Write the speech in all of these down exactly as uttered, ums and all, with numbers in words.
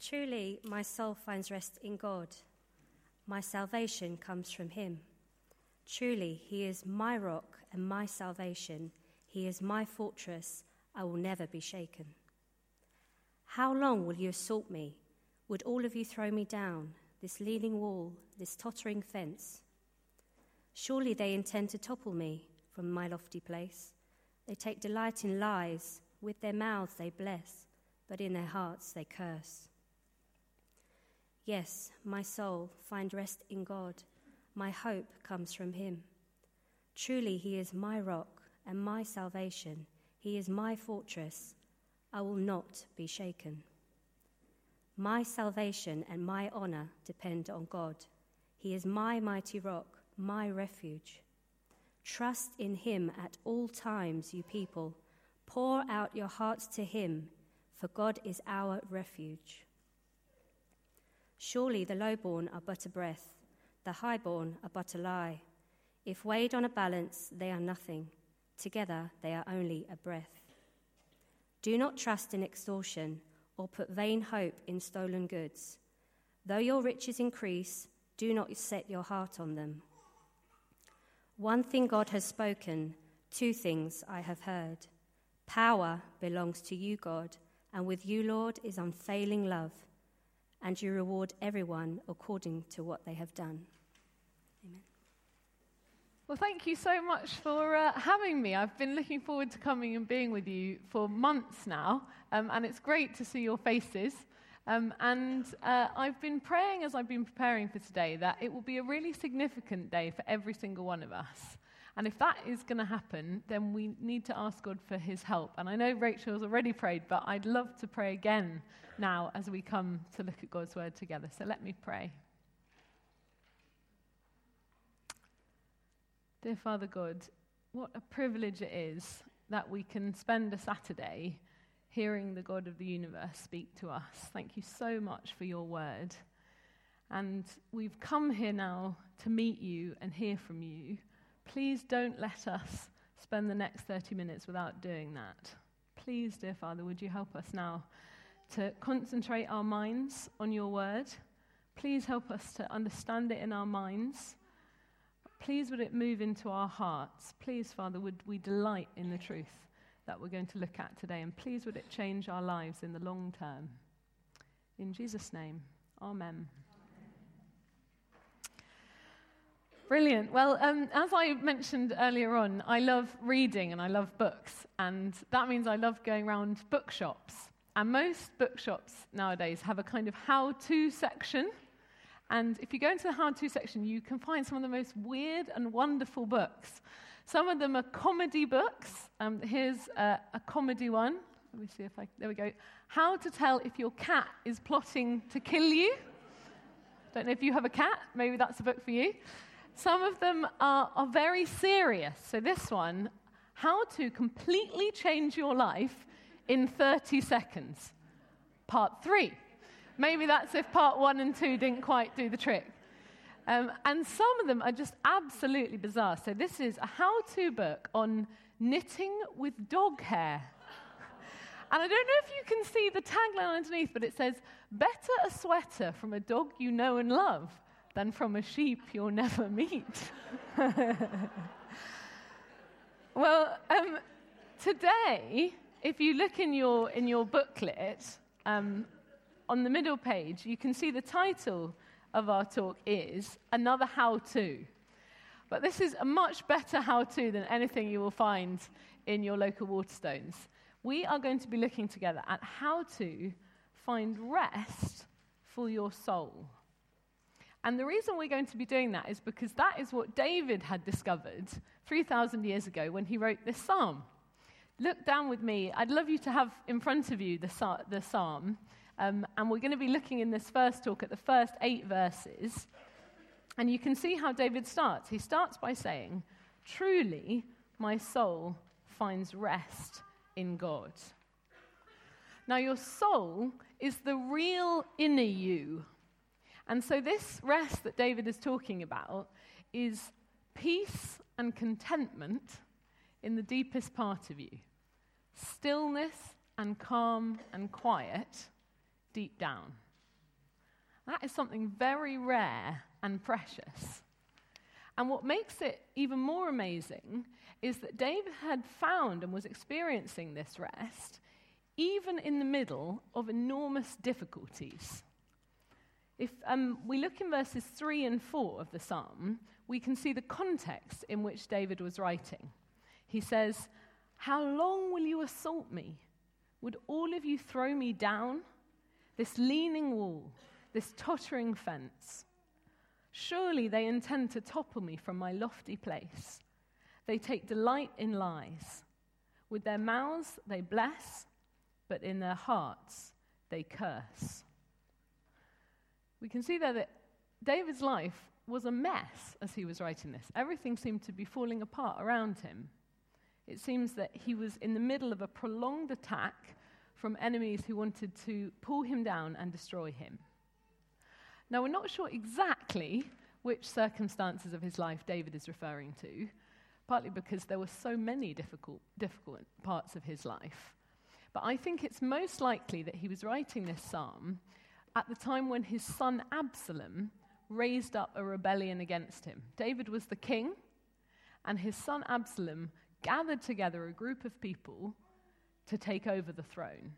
Truly, my soul finds rest in God. My salvation comes from him. Truly, he is my rock and my salvation. He is my fortress. I will never be shaken. How long will you assault me? Would all of you throw me down, this leaning wall, this tottering fence? Surely they intend to topple me from my lofty place. They take delight in lies. With their mouths they bless, but in their hearts they curse. Yes, my soul, find rest in God. My hope comes from him. Truly, he is my rock and my salvation. He is my fortress. I will not be shaken. My salvation and my honor depend on God. He is my mighty rock, my refuge. Trust in him at all times, you people. Pour out your hearts to him, for God is our refuge. Surely the lowborn are but a breath, the highborn are but a lie. If weighed on a balance, they are nothing. Together they are only a breath. Do not trust in extortion or put vain hope in stolen goods. Though your riches increase, do not set your heart on them. One thing God has spoken, two things I have heard. Power belongs to you, God, and with you, Lord, is unfailing love, and you reward everyone according to what they have done. Amen. Well, thank you so much for uh, having me. I've been looking forward to coming and being with you for months now, um, and it's great to see your faces. Um, and uh, I've been praying as I've been preparing for today that it will be a really significant day for every single one of us. And if that is going to happen, then we need to ask God for his help. And I know Rachel's already prayed, but I'd love to pray again now as we come to look at God's word together. So let me pray. Dear Father God, what a privilege it is that we can spend a Saturday hearing the God of the universe speak to us. Thank you so much for your word. And we've come here now to meet you and hear from you. Please don't let us spend the next thirty minutes without doing that. Please, dear Father, would you help us now to concentrate our minds on your word? Please help us to understand it in our minds. Please would it move into our hearts. Please, Father, would we delight in the truth that we're going to look at today. And please would it change our lives in the long term. In Jesus' name, amen. Brilliant. Well, um, as I mentioned earlier on, I love reading and I love books. And that means I love going around bookshops. And most bookshops nowadays have a kind of how-to section. And if you go into the how-to section, you can find some of the most weird and wonderful books. Some of them are comedy books. Um, here's a, a comedy one. Let me see if I... There we go. How to tell if your cat is plotting to kill you. Don't know if you have a cat. Maybe that's a book for you. Some of them are, are very serious. So this one, how to completely change your life in thirty seconds. Part three. Maybe that's if part one and two didn't quite do the trick. Um, and some of them are just absolutely bizarre. So this is a how-to book on knitting with dog hair. And I don't know if you can see the tagline underneath, but it says, better a sweater from a dog you know and love than from a sheep you'll never meet. Well, um, today, if you look in your in your booklet, um, on the middle page, you can see the title of our talk is Another How-To. But this is a much better how-to than anything you will find in your local Waterstones. We are going to be looking together at how to find rest for your soul. And the reason we're going to be doing that is because that is what David had discovered three thousand years ago when he wrote this psalm. Look down with me. I'd love you to have in front of you the, the psalm. Um, and we're going to be looking in this first talk at the first eight verses. And you can see how David starts. He starts by saying, truly, my soul finds rest in God. Now, your soul is the real inner you. And so this rest that David is talking about is peace and contentment in the deepest part of you. Stillness and calm and quiet deep down. That is something very rare and precious. And what makes it even more amazing is that David had found and was experiencing this rest even in the middle of enormous difficulties. If um, we look in verses three and four of the psalm, we can see the context in which David was writing. He says, "How long will you assault me? Would all of you throw me down? This leaning wall, this tottering fence. Surely they intend to topple me from my lofty place. They take delight in lies. With their mouths they bless, but in their hearts they curse." We can see there that David's life was a mess as he was writing this. Everything seemed to be falling apart around him. It seems that he was in the middle of a prolonged attack from enemies who wanted to pull him down and destroy him. Now, we're not sure exactly which circumstances of his life David is referring to, partly because there were so many difficult, difficult parts of his life. But I think it's most likely that he was writing this psalm at the time when his son Absalom raised up a rebellion against him. David was the king, and his son Absalom gathered together a group of people to take over the throne.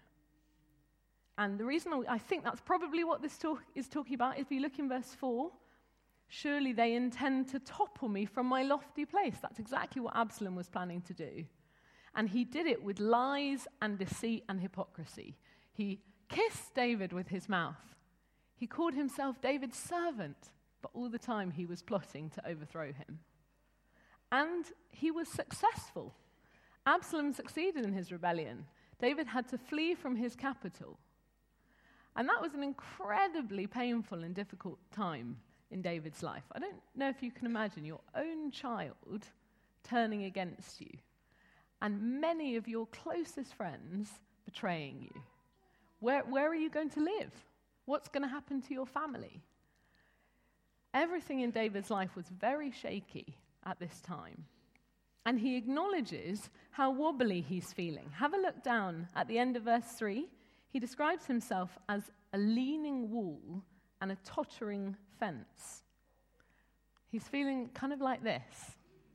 And the reason I think that's probably what this talk is talking about, if you look in verse four, surely they intend to topple me from my lofty place. That's exactly what Absalom was planning to do. And he did it with lies and deceit and hypocrisy. He kissed David with his mouth. He called himself David's servant, but all the time he was plotting to overthrow him. And he was successful. Absalom succeeded in his rebellion. David had to flee from his capital. And that was an incredibly painful and difficult time in David's life. I don't know if you can imagine your own child turning against you, and many of your closest friends betraying you. Where, where are you going to live? What's going to happen to your family? Everything in David's life was very shaky at this time. And he acknowledges how wobbly he's feeling. Have a look down at the end of verse three. He describes himself as a leaning wall and a tottering fence. He's feeling kind of like this: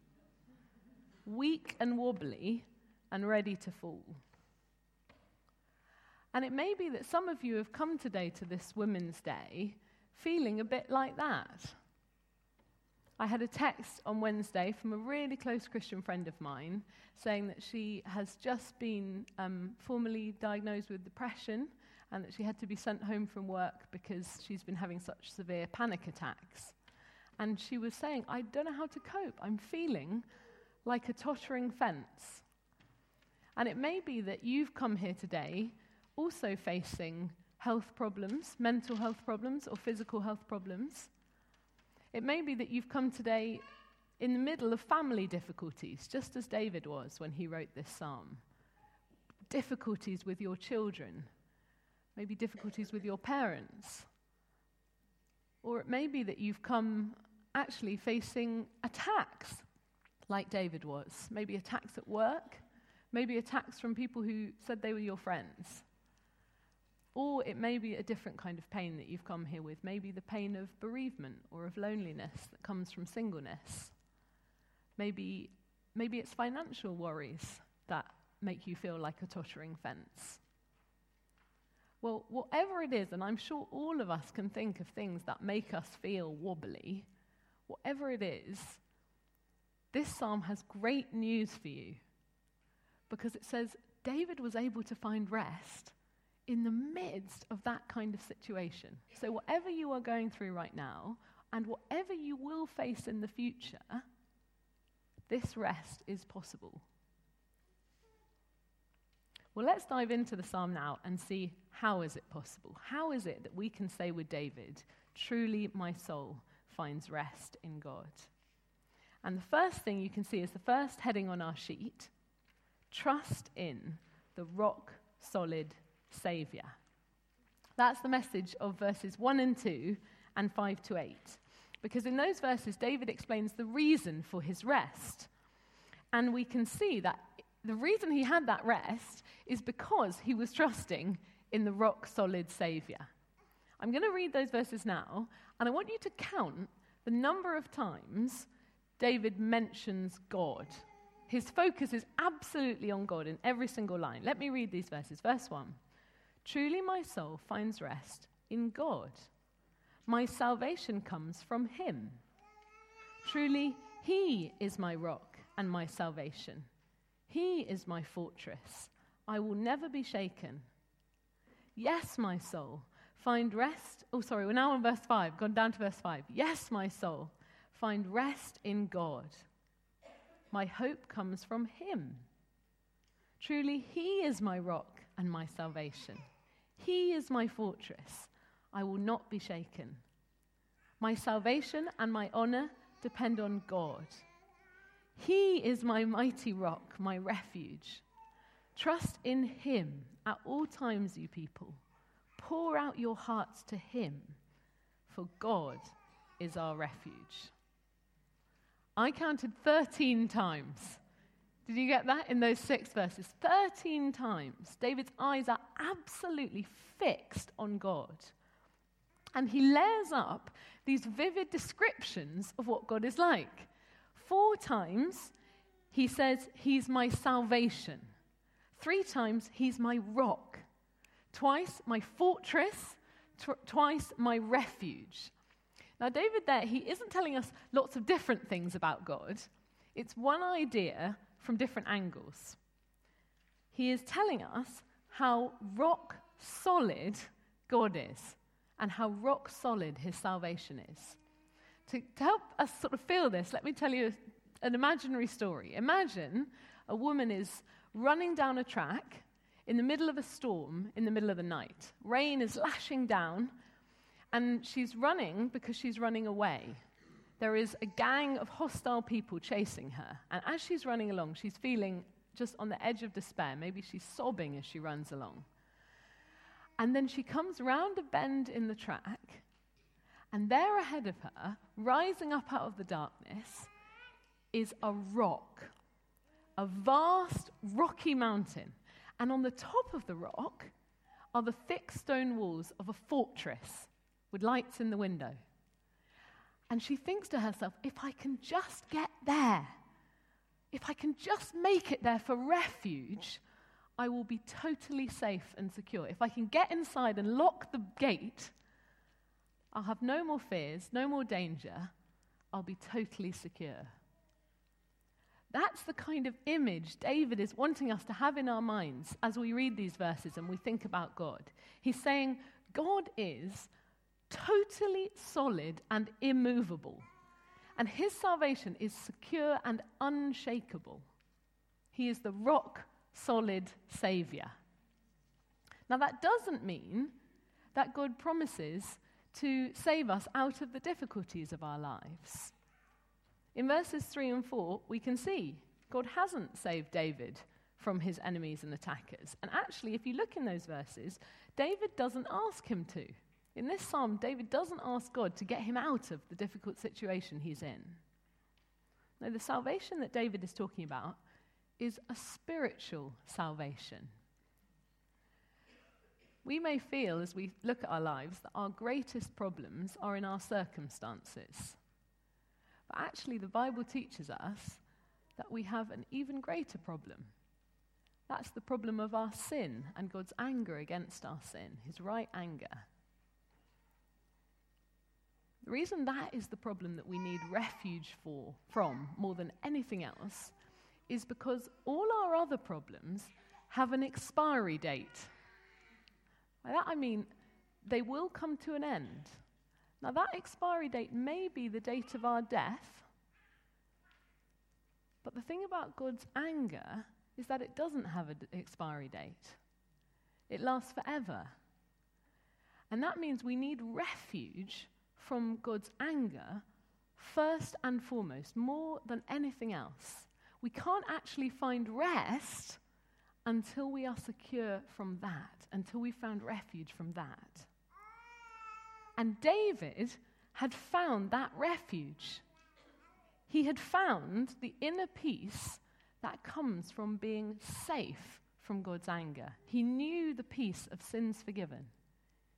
weak and wobbly and ready to fall. And it may be that some of you have come today to this Women's Day feeling a bit like that. I had a text on Wednesday from a really close Christian friend of mine saying that she has just been um, formally diagnosed with depression and that she had to be sent home from work because she's been having such severe panic attacks. And she was saying, I don't know how to cope. I'm feeling like a tottering fence. And it may be that you've come here today also facing health problems, mental health problems, or physical health problems. It may be that you've come today in the middle of family difficulties, just as David was when he wrote this psalm. Difficulties with your children, maybe difficulties with your parents. Or it may be that you've come actually facing attacks, like David was. Maybe attacks at work, maybe attacks from people who said they were your friends. Or it may be a different kind of pain that you've come here with, maybe the pain of bereavement or of loneliness that comes from singleness. Maybe, maybe it's financial worries that make you feel like a tottering fence. Well, whatever it is, and I'm sure all of us can think of things that make us feel wobbly, whatever it is, this psalm has great news for you, because it says David was able to find rest in the midst of that kind of situation. So whatever you are going through right now, and whatever you will face in the future, this rest is possible. Well, let's dive into the psalm now and see how is it possible. How is it that we can say with David, truly my soul finds rest in God? And the first thing you can see is the first heading on our sheet: trust in the rock-solid Savior. That's the message of verses one and two and five to eight. Because in those verses, David explains the reason for his rest. And we can see that the reason he had that rest is because he was trusting in the rock-solid Savior. I'm going to read those verses now, and I want you to count the number of times David mentions God. His focus is absolutely on God in every single line. Let me read these verses. Verse one. Truly my soul finds rest in God. My salvation comes from him. Truly he is my rock and my salvation. He is my fortress. I will never be shaken. Yes, my soul, find rest. Oh, sorry, we're now on verse five. Gone down to verse five. Yes, my soul, find rest in God. My hope comes from him. Truly, he is my rock and my salvation. He is my fortress. I will not be shaken. My salvation and my honor depend on God. He is my mighty rock, my refuge. Trust in him at all times, you people. Pour out your hearts to him, for God is our refuge. I counted thirteen times. Did you get that in those six verses? thirteen times. David's eyes are absolutely fixed on God. And he layers up these vivid descriptions of what God is like. Four times he says, he's my salvation. Three times, he's my rock. Twice, my fortress. Tw- twice, my refuge. Now, David there, he isn't telling us lots of different things about God. It's one idea from different angles. He is telling us how rock solid God is and how rock solid his salvation is. To, to help us sort of feel this, let me tell you an imaginary story. Imagine a woman is running down a track in the middle of a storm in the middle of the night. Rain is lashing down, and she's running because she's running away. There is a gang of hostile people chasing her, and as she's running along, she's feeling just on the edge of despair. Maybe she's sobbing as she runs along. And then she comes round a bend in the track, and there ahead of her, rising up out of the darkness, is a rock, a vast rocky mountain. And on the top of the rock are the thick stone walls of a fortress with lights in the window. And she thinks to herself, if I can just get there, if I can just make it there for refuge, I will be totally safe and secure. If I can get inside and lock the gate, I'll have no more fears, no more danger. I'll be totally secure. That's the kind of image David is wanting us to have in our minds as we read these verses and we think about God. He's saying God is totally solid and immovable, and his salvation is secure and unshakable. He is the rock-solid Savior. Now, that doesn't mean that God promises to save us out of the difficulties of our lives. In verses three and four, we can see God hasn't saved David from his enemies and attackers. And actually, if you look in those verses, David doesn't ask him to. In this psalm, David doesn't ask God to get him out of the difficult situation he's in. No, the salvation that David is talking about is a spiritual salvation. We may feel, as we look at our lives, that our greatest problems are in our circumstances. But actually, the Bible teaches us that we have an even greater problem. That's the problem of our sin and God's anger against our sin, his right anger. The reason that is the problem that we need refuge for, from more than anything else is because all our other problems have an expiry date. By that I mean they will come to an end. Now, that expiry date may be the date of our death, but the thing about God's anger is that it doesn't have an expiry date. It lasts forever. And that means we need refuge from God's anger first and foremost, more than anything else. We can't actually find rest until we are secure from that, until we found refuge from that. And David had found that refuge. He had found the inner peace that comes from being safe from God's anger. He knew the peace of sins forgiven.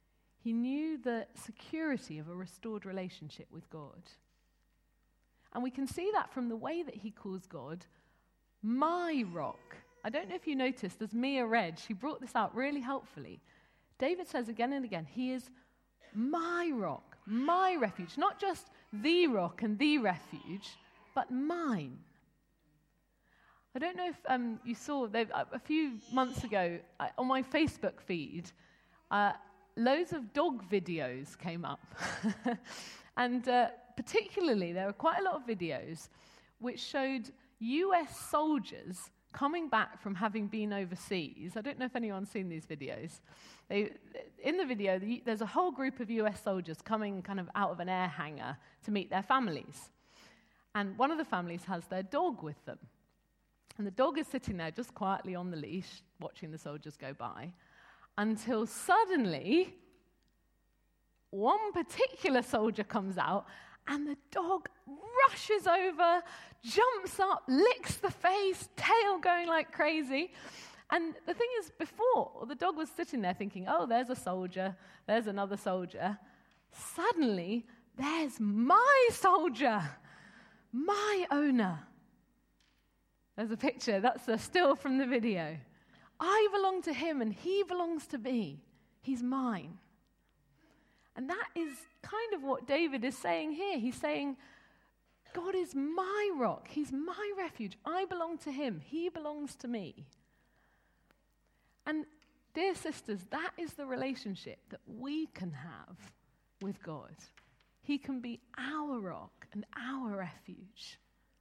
He knew the security of a restored relationship with God. And we can see that from the way that he calls God my rock. I don't know if you noticed, as Mia read, she brought this out really helpfully. David says again and again, he is my rock, my refuge. Not just the rock and the refuge, but mine. I don't know if um, you saw, a few months ago, uh, on my Facebook feed, uh, loads of dog videos came up. and uh, particularly, there were quite a lot of videos which showed U S soldiers coming back from having been overseas. I don't know if anyone's seen these videos. They, in the video, the, there's a whole group of U S soldiers coming kind of out of an air hangar to meet their families. And one of the families has their dog with them. And the dog is sitting there just quietly on the leash, watching the soldiers go by, until suddenly one particular soldier comes out, and the dog rushes over, jumps up, licks the face, tail going like crazy. And the thing is, before, the dog was sitting there thinking, oh, there's a soldier, there's another soldier. Suddenly, there's my soldier, my owner. There's a picture, that's a still from the video. I belong to him and he belongs to me. He's mine. And that is kind of what David is saying here. He's saying, God is my rock. He's my refuge. I belong to him. He belongs to me. And dear sisters, that is the relationship that we can have with God. He can be our rock and our refuge.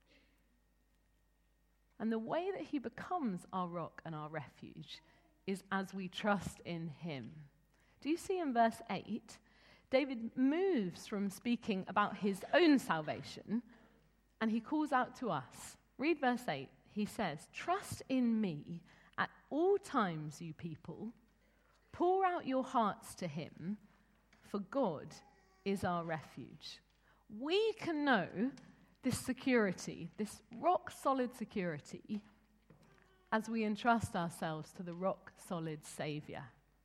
And the way that he becomes our rock and our refuge is as we trust in him. Do you see in verse eight, David moves from speaking about his own salvation, and he calls out to us. Read verse eight. He says, trust in me at all times, you people. Pour out your hearts to him, for God is our refuge. We can know this security, this rock-solid security, as we entrust ourselves to the rock-solid Savior.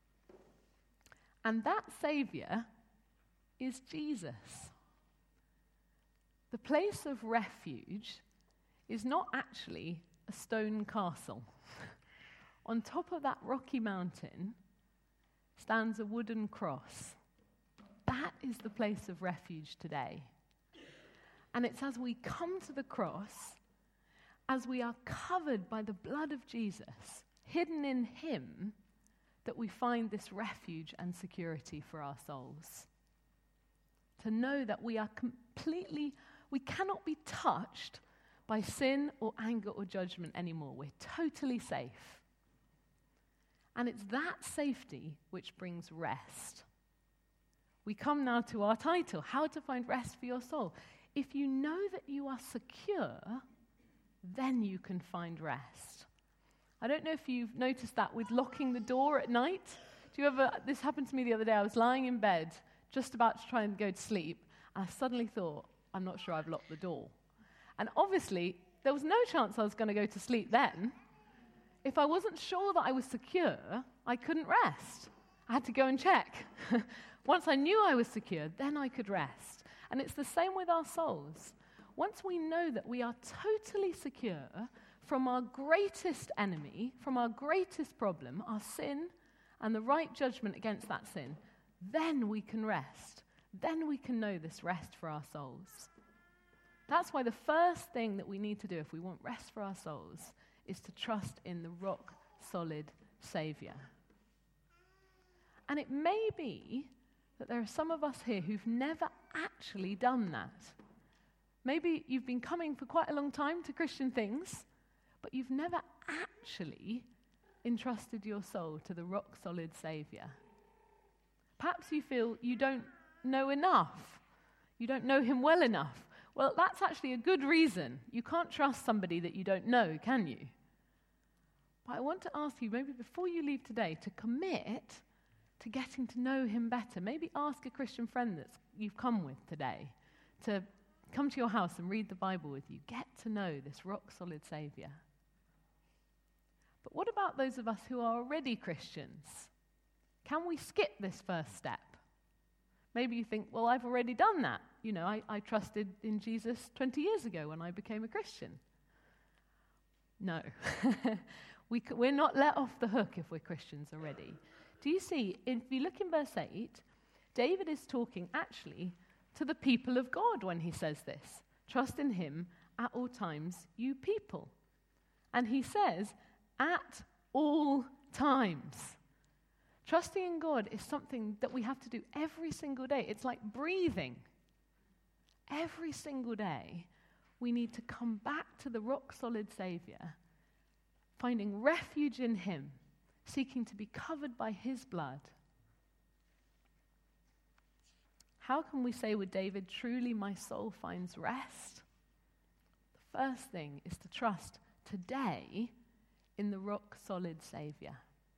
And that Savior is Jesus. The place of refuge is not actually a stone castle. On top of that rocky mountain stands a wooden cross. That is the place of refuge today. And it's as we come to the cross, as we are covered by the blood of Jesus, hidden in him, that we find this refuge and security for our souls. To know that we are completely, we cannot be touched by sin or anger or judgment anymore. We're totally safe. And it's that safety which brings rest. We come now to our title, How to Find Rest for Your Soul. If you know that you are secure, then you can find rest. I don't know if you've noticed that with locking the door at night. Do you ever, this happened to me the other day. I was lying in bed, just about to try and go to sleep, and I suddenly thought, I'm not sure I've locked the door. And obviously, there was no chance I was going to go to sleep then. If I wasn't sure that I was secure, I couldn't rest. I had to go and check. Once I knew I was secure, then I could rest. And it's the same with our souls. Once we know that we are totally secure from our greatest enemy, from our greatest problem, our sin, and the right judgment against that sin, then we can rest. Then we can know this rest for our souls. That's why the first thing that we need to do if we want rest for our souls is to trust in the rock-solid Savior. And it may be that there are some of us here who've never actually done that. Maybe you've been coming for quite a long time to Christian things, but you've never actually entrusted your soul to the rock-solid Savior. Perhaps you feel you don't know enough. You don't know him well enough. Well, that's actually a good reason. You can't trust somebody that you don't know, can you? But I want to ask you, maybe before you leave today, to commit to getting to know him better. Maybe ask a Christian friend that you've come with today to come to your house and read the Bible with you. Get to know this rock-solid Savior. But what about those of us who are already Christians? Can we skip this first step Maybe you think, well, I've already done that. You know, I, I trusted in Jesus twenty years ago when I became a Christian. No. we c- we're not let off the hook if we're Christians already. Do you see, if you look in verse eight, David is talking actually to the people of God when he says this. Trust in him at all times, you people. And he says, at all times. Trusting in God is something that we have to do every single day. It's like breathing. Every single day, we need to come back to the rock-solid Savior, finding refuge in him, seeking to be covered by his blood. How can we say with David, truly my soul finds rest? The first thing is to trust today in the rock-solid Savior.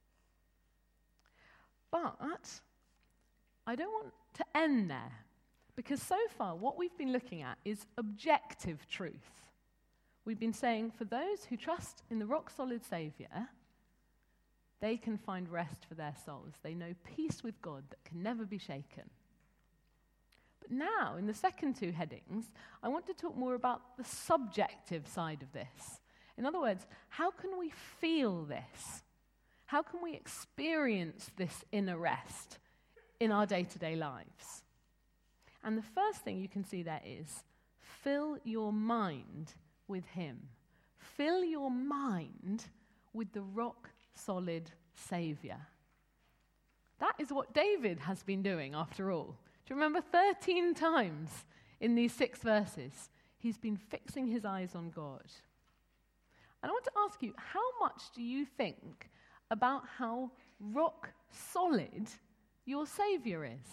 But I don't want to end there, because so far what we've been looking at is objective truth. We've been saying for those who trust in the rock-solid Savior, they can find rest for their souls. They know peace with God that can never be shaken. But now, in the second two headings, I want to talk more about the subjective side of this. In other words, how can we feel this? How can we experience this inner rest in our day-to-day lives? And the first thing you can see there is, fill your mind with him. Fill your mind with the rock-solid Savior. That is what David has been doing, after all. Do you remember thirteen times in these six verses, he's been fixing his eyes on God. And I want to ask you, how much do you think about how rock-solid your Savior is?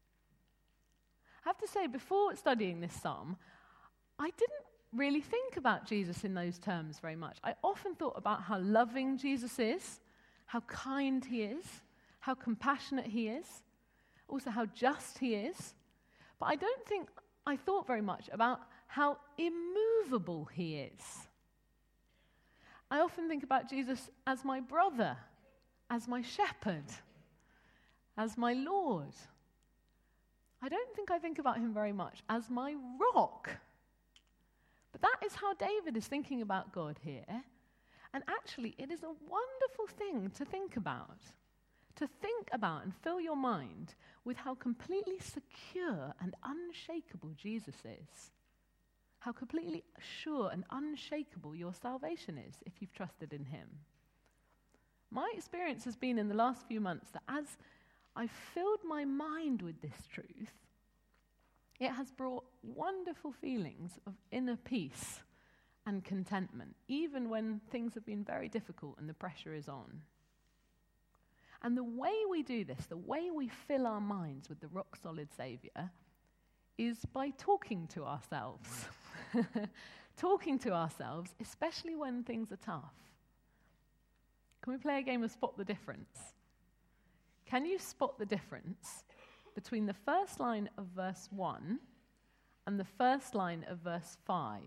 I have to say, before studying this psalm, I didn't really think about Jesus in those terms very much. I often thought about how loving Jesus is, how kind he is, how compassionate he is, also how just he is. But I don't think I thought very much about how immovable he is. I often think about Jesus as my brother, as my shepherd, as my Lord. I don't think I think about him very much as my rock. But that is how David is thinking about God here. And actually, it is a wonderful thing to think about. To think about and fill your mind with how completely secure and unshakable Jesus is. How completely sure and unshakable your salvation is if you've trusted in him. My experience has been in the last few months that as I've filled my mind with this truth, it has brought wonderful feelings of inner peace and contentment, even when things have been very difficult and the pressure is on. And the way we do this, the way we fill our minds with the rock-solid Savior, is by talking to ourselves. Talking to ourselves, especially when things are tough. Can we play a game of Spot the Difference? Can you spot the difference between the first line of verse one and the first line of verse five?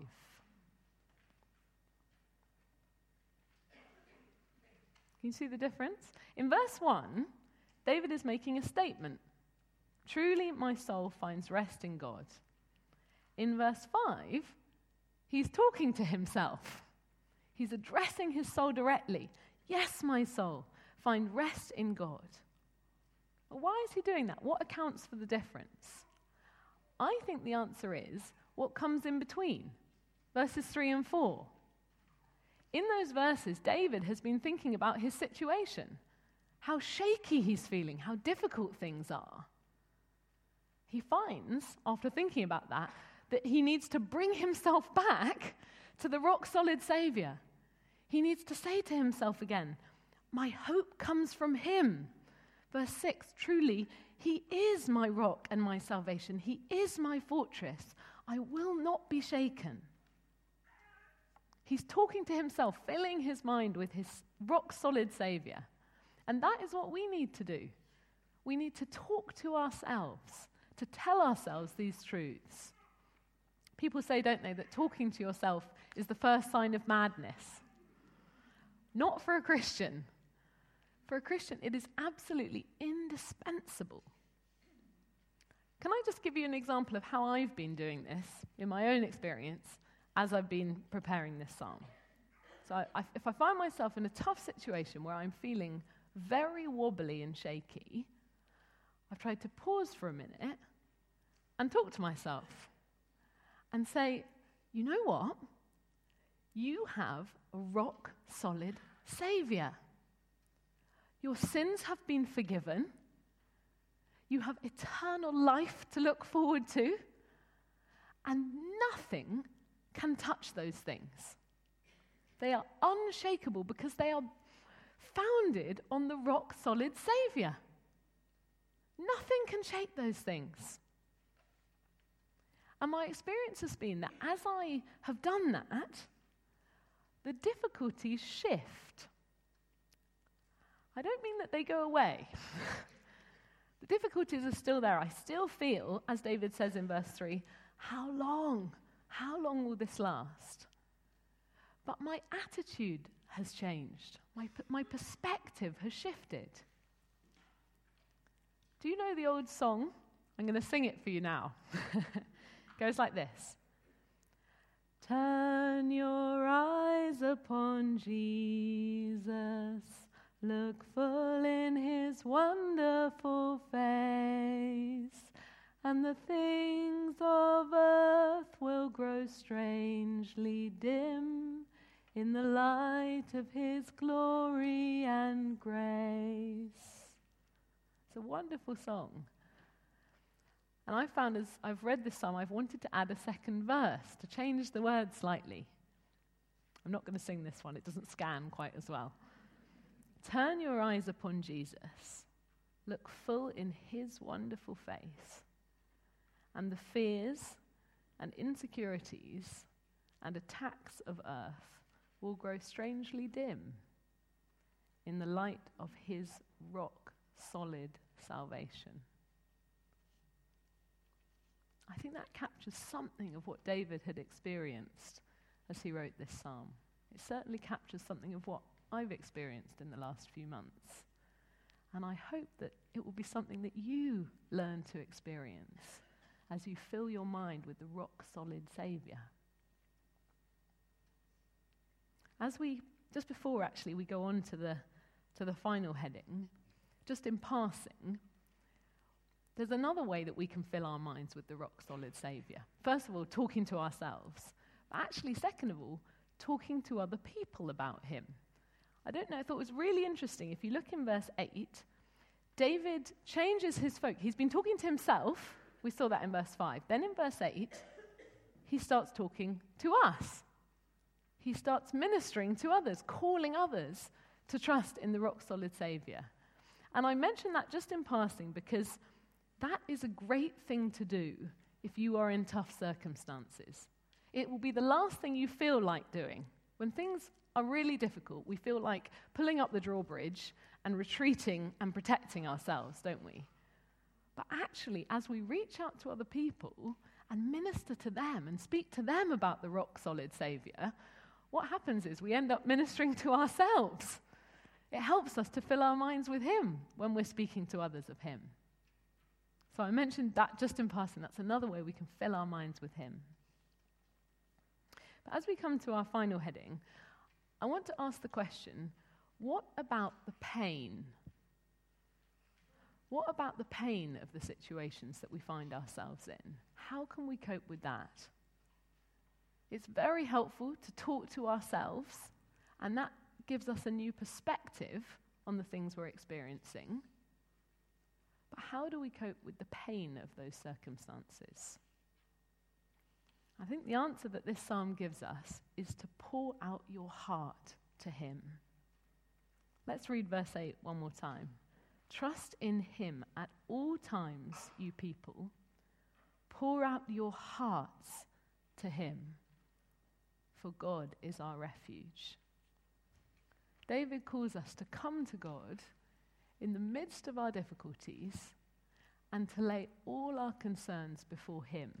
Can you see the difference? In verse one, David is making a statement. Truly my soul finds rest in God. In verse five, he's talking to himself. He's addressing his soul directly. Yes, my soul, find rest in God. But why is he doing that? What accounts for the difference? I think the answer is what comes in between, verses three and four. In those verses, David has been thinking about his situation, how shaky he's feeling, how difficult things are. He finds, after thinking about that, that he needs to bring himself back to the rock-solid Savior. He needs to say to himself again, my hope comes from him. Verse six, truly, he is my rock and my salvation. He is my fortress. I will not be shaken. He's talking to himself, filling his mind with his rock-solid Savior. And that is what we need to do. We need to talk to ourselves, to tell ourselves these truths. People say, don't they, that talking to yourself is the first sign of madness. Not for a Christian. For a Christian, it is absolutely indispensable. Can I just give you an example of how I've been doing this in my own experience as I've been preparing this psalm? So I, I, if I find myself in a tough situation where I'm feeling very wobbly and shaky, I've tried to pause for a minute and talk to myself and say, you know what? You have a rock-solid Saviour. Your sins have been forgiven. You have eternal life to look forward to. And nothing can touch those things. They are unshakable because they are founded on the rock-solid Saviour. Nothing can shake those things. And my experience has been that as I have done that, the difficulties shift. I don't mean that they go away. The difficulties are still there. I still feel, as David says in verse three, how long? How long will this last? But my attitude has changed. My, my perspective has shifted. Do you know the old song? I'm going to sing it for you now. It goes like this. Turn your eyes upon Jesus. Look full in his wonderful face, and the things of earth will grow strangely dim in the light of his glory and grace. It's a wonderful song. And I found as I've read this psalm, I've wanted to add a second verse to change the words slightly. I'm not going to sing this one. It doesn't scan quite as well. Turn your eyes upon Jesus. Look full in his wonderful face. And the fears and insecurities and attacks of earth will grow strangely dim in the light of his rock-solid salvation. I think that captures something of what David had experienced as he wrote this psalm. It certainly captures something of what I've experienced in the last few months. And I hope that it will be something that you learn to experience as you fill your mind with the rock-solid Saviour. As we, just before actually we go on to the, to the final heading, just in passing, there's another way that we can fill our minds with the rock-solid Saviour. First of all, talking to ourselves. But actually, second of all, talking to other people about him. I don't know, I thought it was really interesting. If you look in verse eight, David changes his focus. He's been talking to himself. We saw that in verse five. Then in verse eight, he starts talking to us. He starts ministering to others, calling others to trust in the rock-solid Saviour. And I mention that just in passing because that is a great thing to do if you are in tough circumstances. It will be the last thing you feel like doing. When things are really difficult, we feel like pulling up the drawbridge and retreating and protecting ourselves, don't we? But actually, as we reach out to other people and minister to them and speak to them about the rock-solid Saviour, what happens is we end up ministering to ourselves. It helps us to fill our minds with him when we're speaking to others of him. So I mentioned that just in passing. That's another way we can fill our minds with him. But as we come to our final heading, I want to ask the question, what about the pain? What about the pain of the situations that we find ourselves in? How can we cope with that? It's very helpful to talk to ourselves, and that gives us a new perspective on the things we're experiencing. But how do we cope with the pain of those circumstances? I think the answer that this psalm gives us is to pour out your heart to him. Let's read verse eight one more time. Trust in him at all times, you people. Pour out your hearts to him, for God is our refuge. David calls us to come to God in the midst of our difficulties and to lay all our concerns before him.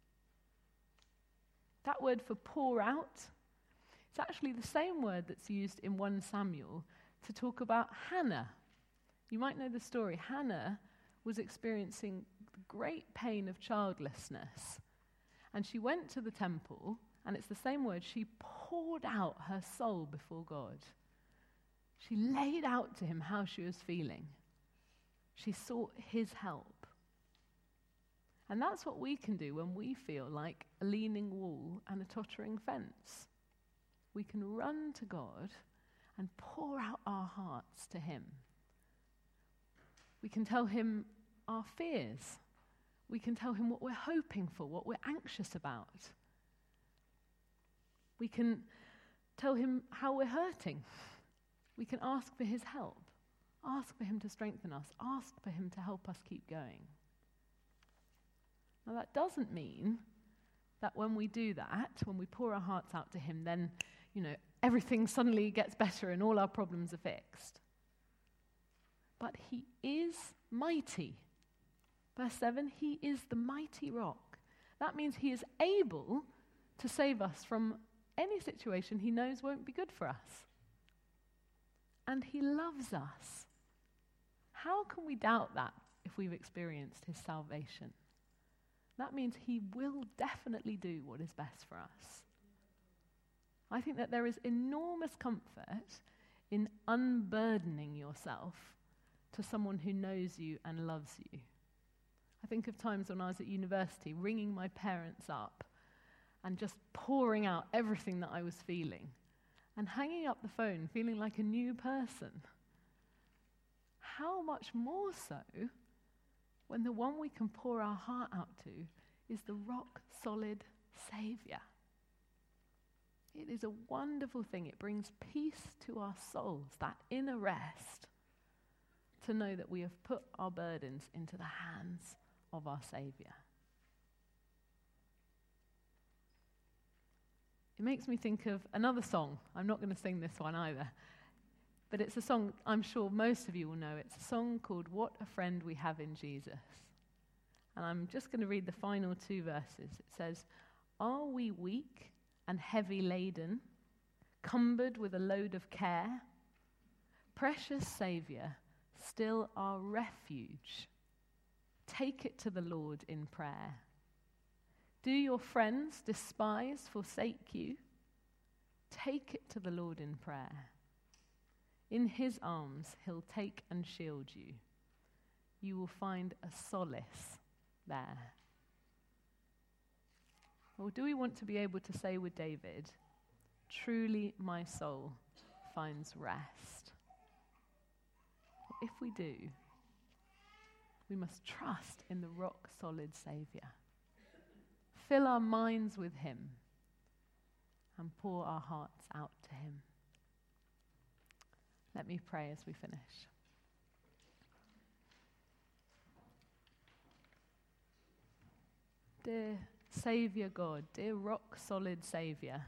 That word for pour out, it's actually the same word that's used in First Samuel to talk about Hannah. You might know the story. Hannah was experiencing the great pain of childlessness. And she went to the temple, and it's the same word, she poured out her soul before God. She laid out to him how she was feeling. She sought his help. And that's what we can do when we feel like a leaning wall and a tottering fence. We can run to God and pour out our hearts to him. We can tell him our fears. We can tell him what we're hoping for, what we're anxious about. We can tell him how we're hurting. We can ask for his help, ask for him to strengthen us, ask for him to help us keep going. Now that doesn't mean that when we do that, when we pour our hearts out to him, then, you know, everything suddenly gets better and all our problems are fixed. But he is mighty. Verse seven, he is the mighty rock. That means he is able to save us from any situation he knows won't be good for us. And he loves us. How can we doubt that if we've experienced his salvation? That means he will definitely do what is best for us. I think that there is enormous comfort in unburdening yourself to someone who knows you and loves you. I think of times when I was at university, ringing my parents up and just pouring out everything that I was feeling and hanging up the phone feeling like a new person. How much more so when the one we can pour our heart out to is the rock-solid Savior. It is a wonderful thing. It brings peace to our souls, that inner rest, to know that we have put our burdens into the hands of our Savior. It makes me think of another song. I'm not going to sing this one either. But it's a song I'm sure most of you will know. It's a song called What a Friend We Have in Jesus. And I'm just going to read the final two verses. It says, "Are we weak and heavy laden, cumbered with a load of care? Precious Saviour, still our refuge. Take it to the Lord in prayer. Do your friends despise, forsake you? Take it to the Lord in prayer. In his arms he'll take and shield you. You will find a solace there." Or do we want to be able to say with David, "Truly my soul finds rest"? If we do, we must trust in the rock-solid Saviour. Fill our minds with him and pour our hearts out to him. Let me pray as we finish. Dear Saviour God, dear rock-solid Saviour,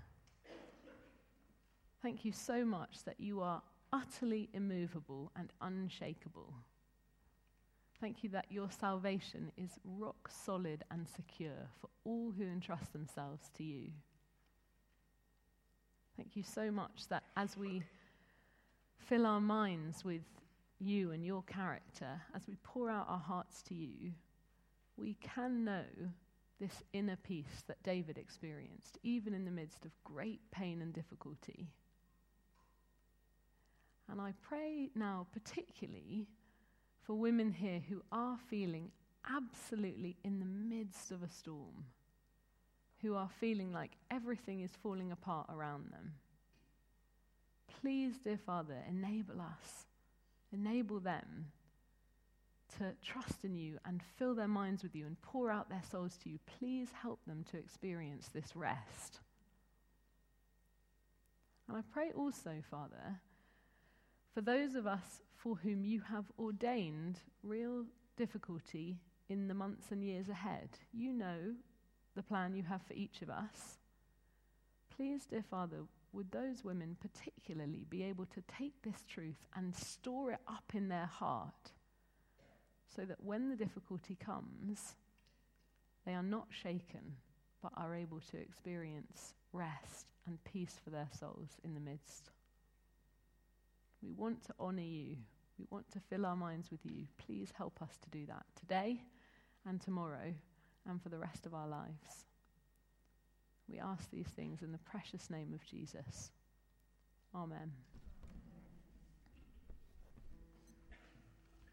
thank you so much that you are utterly immovable and unshakable. Thank you that your salvation is rock-solid and secure for all who entrust themselves to you. Thank you so much that as we fill our minds with you and your character, as we pour out our hearts to you, we can know this inner peace that David experienced, even in the midst of great pain and difficulty. And I pray now particularly for women here who are feeling absolutely in the midst of a storm, who are feeling like everything is falling apart around them. Please, dear Father, enable us, enable them to trust in you and fill their minds with you and pour out their souls to you. Please help them to experience this rest. And I pray also, Father, for those of us for whom you have ordained real difficulty in the months and years ahead. You know the plan you have for each of us. Please, dear Father, would those women particularly be able to take this truth and store it up in their heart so that when the difficulty comes, they are not shaken but are able to experience rest and peace for their souls in the midst. We want to honor you. We want to fill our minds with you. Please help us to do that today and tomorrow and for the rest of our lives. We ask these things in the precious name of Jesus. Amen.